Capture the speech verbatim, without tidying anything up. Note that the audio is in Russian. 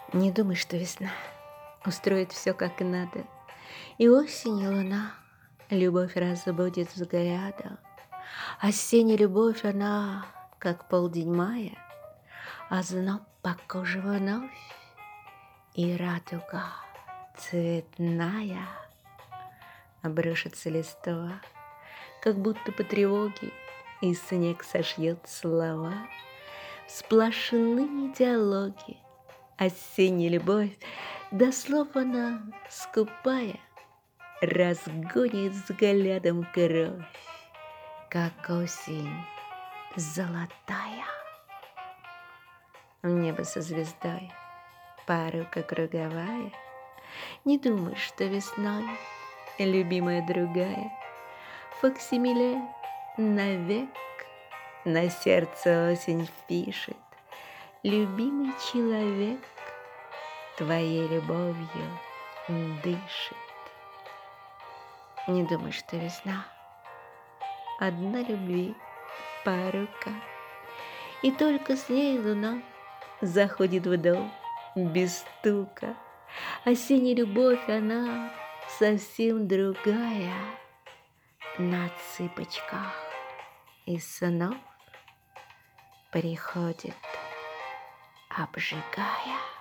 Не думай, что весна устроит все как надо, и осенью луна любовь разбудит взглядом. Осенняя любовь, она, как полдень мая, озноб по коже вновь, и радуга цветная обрушится листва, как будто по тревоге, и снег сошьет слова. Сплошные диалоги, осенняя любовь, до слов она скупая, разгонит взглядом кровь, как осень золотая. Небо со звездой, порука круговая. Не думай, что весной любимая другая. Факсимиле навек на сердце осень впишет. Любимый человек твоей любовью дышит. Не думай, что весна одна любви порука, и только с ней луна заходит в дом без стука. Осенняя любовь, она совсем другая, на цыпочках из снов приходит, обжигая.